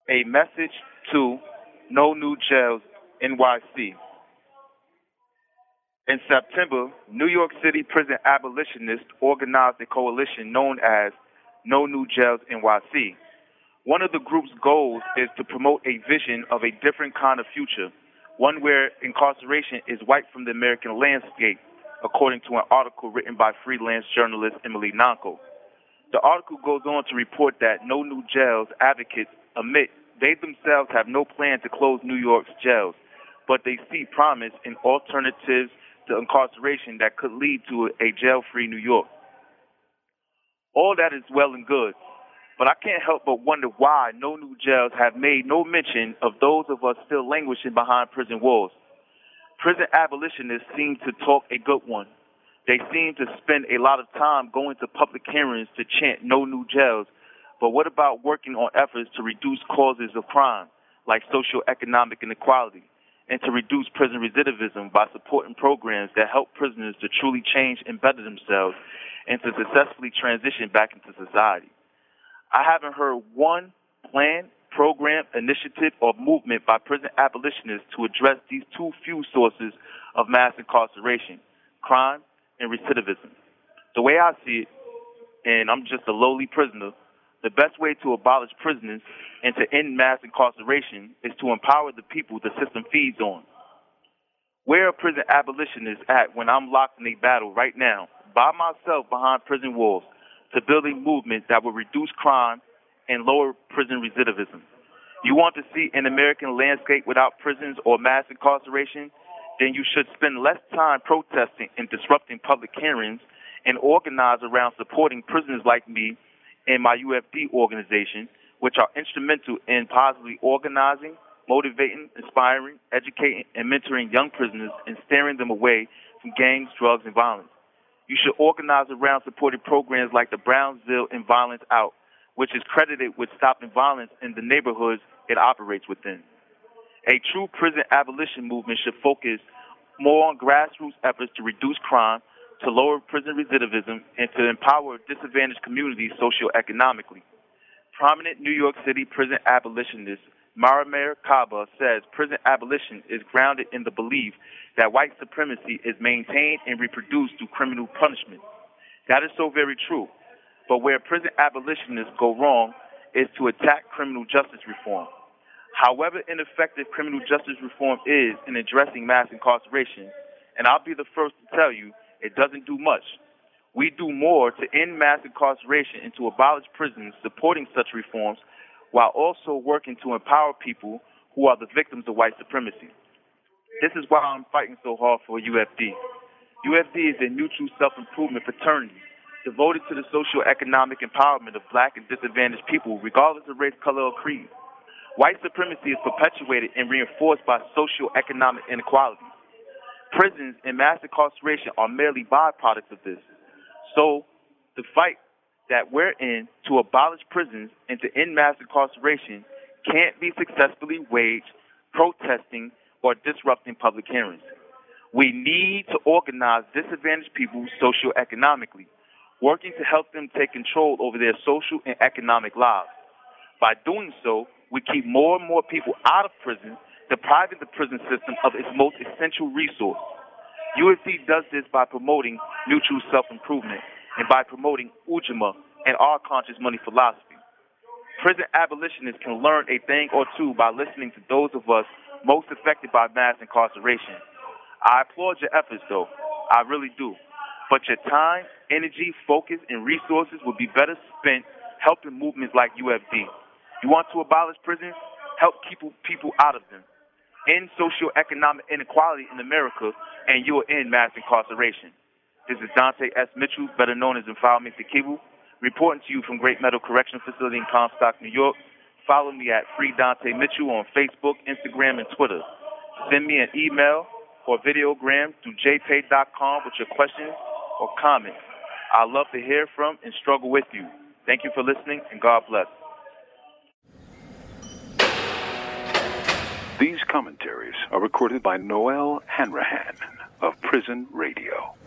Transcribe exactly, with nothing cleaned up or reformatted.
A message to No New Jails N Y C. In September, New York City prison abolitionists organized a coalition known as No New Jails N Y C. One of the group's goals is to promote a vision of a different kind of future, one where incarceration is wiped from the American landscape, according to an article written by freelance journalist Emily Nanko. The article goes on to report that No New Jails advocates admit they themselves have no plan to close New York's jails, but they see promise in alternatives to incarceration that could lead to a jail-free New York. All that is well and good, but I can't help but wonder why No New Jails have made no mention of those of us still languishing behind prison walls. Prison abolitionists seem to talk a good one. They seem to spend a lot of time going to public hearings to chant no new jails, but what about working on efforts to reduce causes of crime, like socioeconomic inequality, and to reduce prison recidivism by supporting programs that help prisoners to truly change and better themselves and to successfully transition back into society? I haven't heard one plan, program, initiative, or movement by prison abolitionists to address these two few sources of mass incarceration, crime and recidivism. The way I see it, and I'm just a lowly prisoner, the best way to abolish prisons and to end mass incarceration is to empower the people the system feeds on. Where are prison abolitionists at when I'm locked in a battle right now, by myself behind prison walls, to build a movement that will reduce crime and lower prison recidivism? You want to see an American landscape without prisons or mass incarceration? Then you should spend less time protesting and disrupting public hearings and organize around supporting prisoners like me and my U F D organization, which are instrumental in positively organizing, motivating, inspiring, educating, and mentoring young prisoners and steering them away from gangs, drugs, and violence. You should organize around supporting programs like the Brownsville and Violence Out, which is credited with stopping violence in the neighborhoods it operates within. A true prison abolition movement should focus more on grassroots efforts to reduce crime, to lower prison recidivism, and to empower disadvantaged communities socioeconomically. Prominent New York City prison abolitionist Marimer Kaba says prison abolition is grounded in the belief that white supremacy is maintained and reproduced through criminal punishment. That is so very true. But where prison abolitionists go wrong is to attack criminal justice reform. However ineffective criminal justice reform is in addressing mass incarceration, and I'll be the first to tell you, it doesn't do much. We do more to end mass incarceration and to abolish prisons supporting such reforms while also working to empower people who are the victims of white supremacy. This is why I'm fighting so hard for U F D. U F D is a mutual self-improvement fraternity devoted to the socio-economic empowerment of black and disadvantaged people regardless of race, color, or creed. White supremacy is perpetuated and reinforced by socio-economic inequalities. Prisons and mass incarceration are merely byproducts of this. So, the fight that we're in to abolish prisons and to end mass incarceration can't be successfully waged protesting or disrupting public hearings. We need to organize disadvantaged people socioeconomically, working to help them take control over their social and economic lives. By doing so, we keep more and more people out of prison, depriving the prison system of its most essential resource. U F D does this by promoting mutual self-improvement and by promoting Ujamaa and our conscious money philosophy. Prison abolitionists can learn a thing or two by listening to those of us most affected by mass incarceration. I applaud your efforts, though. I really do. But your time, energy, focus, and resources would be better spent helping movements like U F D. You want to abolish prisons? Help keep people out of them. End socioeconomic inequality in America, and you will end mass incarceration. This is Dante S. Mitchell, better known as Empowerment Kibu, reporting to you from Great Meadow Correctional Facility in Comstock, New York. Follow me at Free Dante Mitchell on Facebook, Instagram, and Twitter. Send me an email or videogram through j pay dot com with your questions or comments. I love to hear from and struggle with you. Thank you for listening, and God bless. These commentaries are recorded by Noel Hanrahan of Prison Radio.